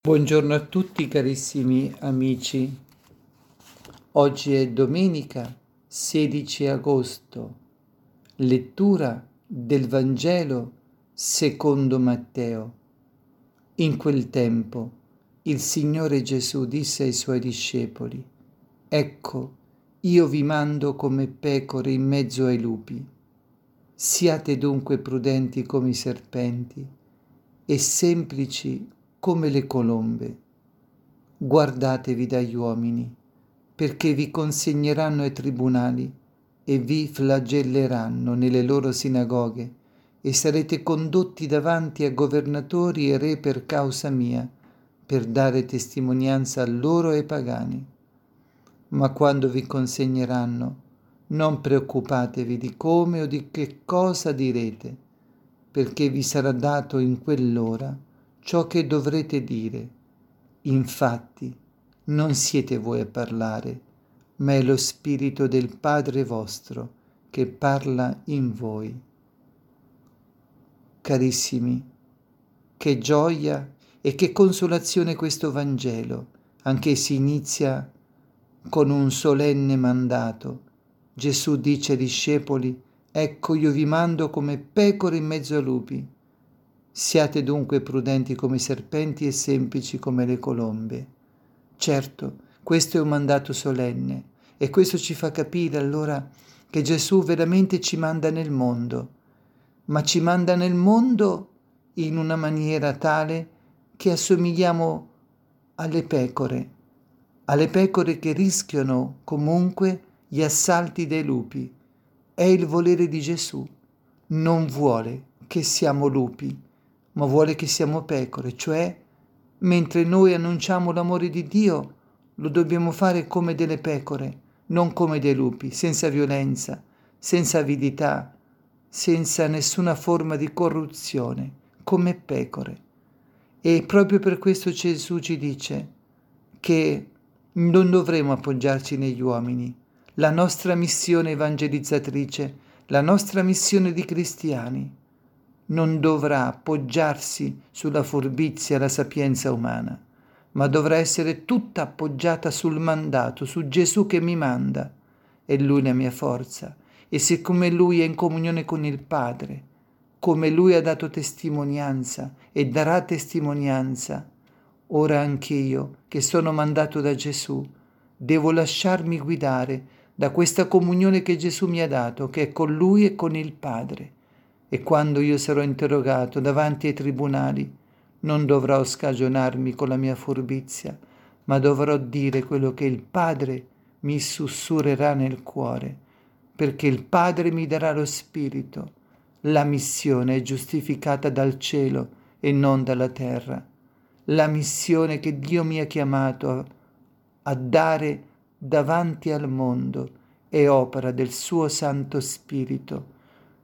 Buongiorno a tutti carissimi amici. Oggi è domenica 16 agosto, lettura del Vangelo secondo Matteo. In quel tempo il Signore Gesù disse ai Suoi discepoli: Ecco, io vi mando come pecore in mezzo ai lupi. Siate dunque prudenti come i serpenti e semplici come le colombe. Guardatevi dagli uomini, perché vi consegneranno ai tribunali e vi flagelleranno nelle loro sinagoghe e sarete condotti davanti a governatori e re per causa mia, per dare testimonianza a loro e ai pagani. Ma quando vi consegneranno, non preoccupatevi di come o di che cosa direte, perché vi sarà dato in quell'ora ciò che dovrete dire. Infatti, non siete voi a parlare, ma è lo Spirito del Padre vostro che parla in voi. Carissimi, che gioia e che consolazione questo Vangelo, anche se inizia con un solenne mandato. Gesù dice ai discepoli: Ecco, io vi mando come pecore in mezzo a lupi. Siate dunque prudenti come i serpenti e semplici come le colombe. Certo, questo è un mandato solenne e questo ci fa capire allora che Gesù veramente ci manda nel mondo, ma ci manda nel mondo in una maniera tale che assomigliamo alle pecore che rischiano comunque gli assalti dei lupi. È il volere di Gesù. Non vuole che siamo lupi, ma vuole che siamo pecore, cioè mentre noi annunciamo l'amore di Dio, lo dobbiamo fare come delle pecore, non come dei lupi, senza violenza, senza avidità, senza nessuna forma di corruzione, come pecore. E proprio per questo Gesù ci dice che non dovremo appoggiarci negli uomini. La nostra missione evangelizzatrice, la nostra missione di cristiani, non dovrà appoggiarsi sulla furbizia e la sapienza umana, ma dovrà essere tutta appoggiata sul mandato, su Gesù che mi manda. È Lui la mia forza. E siccome Lui è in comunione con il Padre, come Lui ha dato testimonianza e darà testimonianza, ora anche io, che sono mandato da Gesù, devo lasciarmi guidare da questa comunione che Gesù mi ha dato, che è con Lui e con il Padre. E quando io sarò interrogato davanti ai tribunali, non dovrò scagionarmi con la mia furbizia, ma dovrò dire quello che il Padre mi sussurrerà nel cuore, perché il Padre mi darà lo Spirito. La missione è giustificata dal cielo e non dalla terra. La missione che Dio mi ha chiamato a dare davanti al mondo è opera del suo Santo Spirito.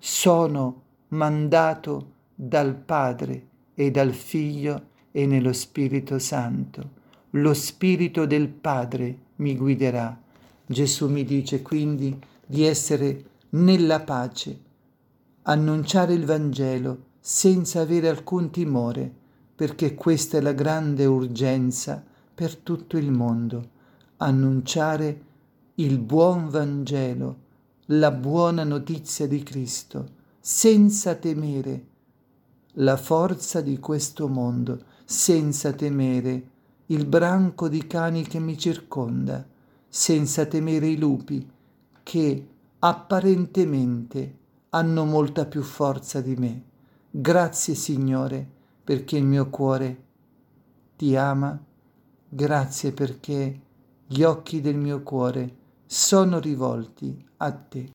Sono mandato dal Padre e dal Figlio e nello Spirito Santo. Lo Spirito del Padre mi guiderà. Gesù mi dice quindi di essere nella pace, annunciare il Vangelo senza avere alcun timore, perché questa è la grande urgenza per tutto il mondo, annunciare il buon Vangelo, la buona notizia di Cristo, senza temere la forza di questo mondo, senza temere il branco di cani che mi circonda, senza temere i lupi che apparentemente hanno molta più forza di me. Grazie Signore perché il mio cuore ti ama, grazie perché gli occhi del mio cuore sono rivolti a te.